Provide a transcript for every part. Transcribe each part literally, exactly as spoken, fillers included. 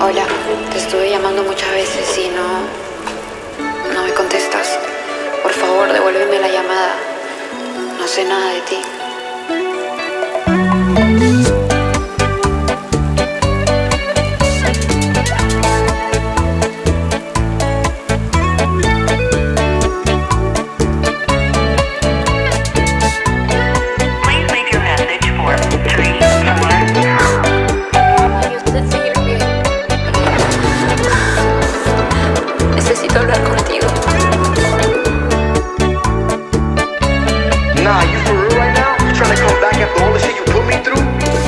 Hola, te estuve llamando muchas veces y no, no me contestas. Por favor, devuélveme la llamada. No sé nada de ti. Necesito hablar contigo. Nah, you for real right now? You trying to come back after all the shit you put me through?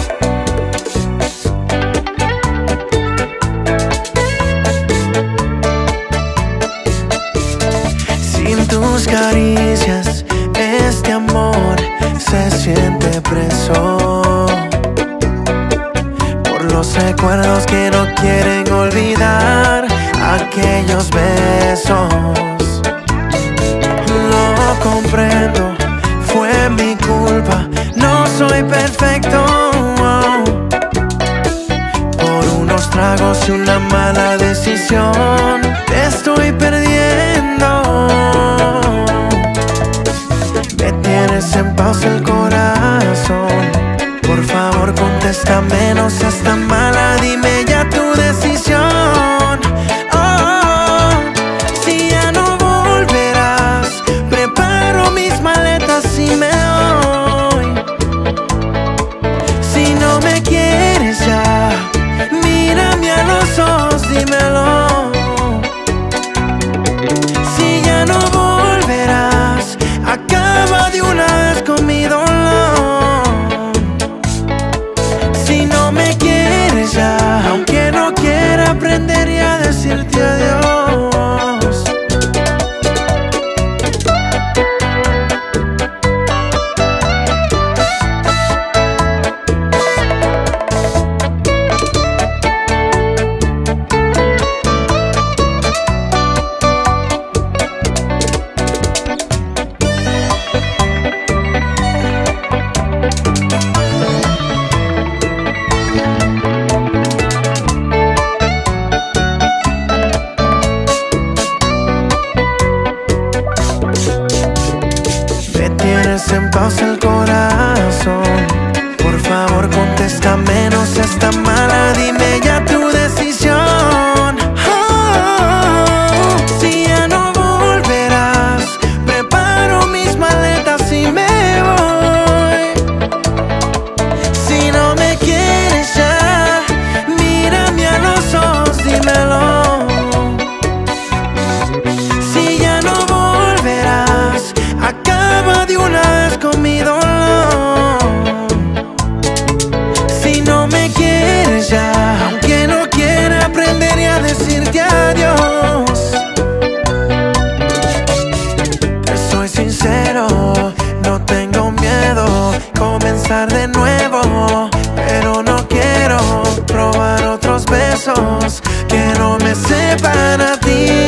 Sin tus caricias, este amor se siente preso por los recuerdos que no quieren olvidar aquellos besos. Lo comprendo, fue mi culpa, no soy perfecto. Por unos tragos y una mala decisión te estoy perdiendo. Me tienes en pausa el corazón. Por favor contéstame, no seas tan mala, dime ya tu decisión. Oh, si ya no volverás, preparo mis maletas y me voy. Si no me quieres ya, mírame a los ojos, dímelo. Si ya no volverás, acaba de una vez con mi dolor. Si no me quieres ya, aunque no quiera, aprendería a decirte adiós. Tienes en pausa el corazón. Por favor contéstame, no seas tan mala, dime ya tu decisión. Oh, si ya no volverás, preparo mis maletas y me voy. Si no me quieres ya, mírame a los ojos, dímelo. Si ya no volverás, acaba de una vez con mi dolor. Si no me quieres ya, aunque no quiera, aprenderé a decirte adiós. Te soy sincero, no tengo miedo comenzar de nuevo, pero no quiero probar otros besos que no me sepan a ti.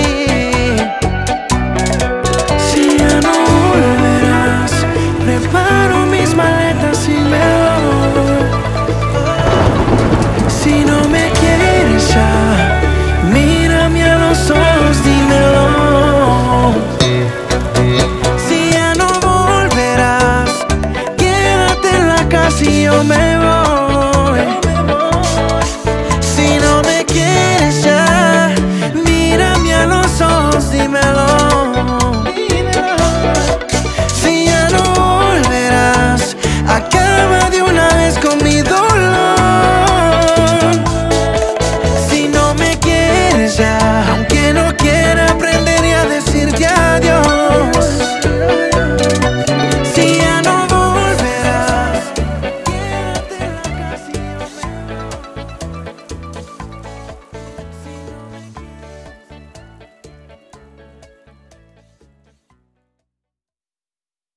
Preparo mis maletas y me voy. Si no me quieres ya, mírame a los ojos, dímelo. Si ya no volverás, quédate en la casa y yo me voy.